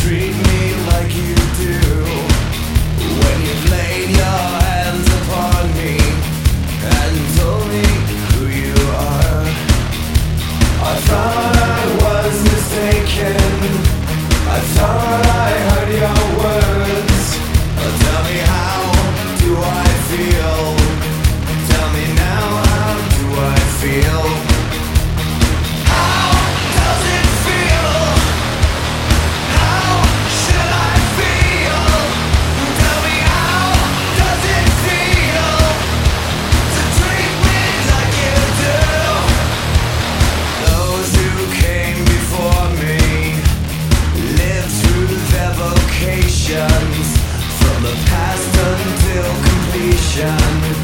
treat me like you do. When you've laid your hands upon me and told me who you are, I thought I was mistaken. I thought I heard your words. Tell me, how do I feel? Tell me now, how do I feel? How does it feel? How should I feel? Tell me, how does it feel to treat me like you do? Those who came before me lived through their vocations, from the past until completion.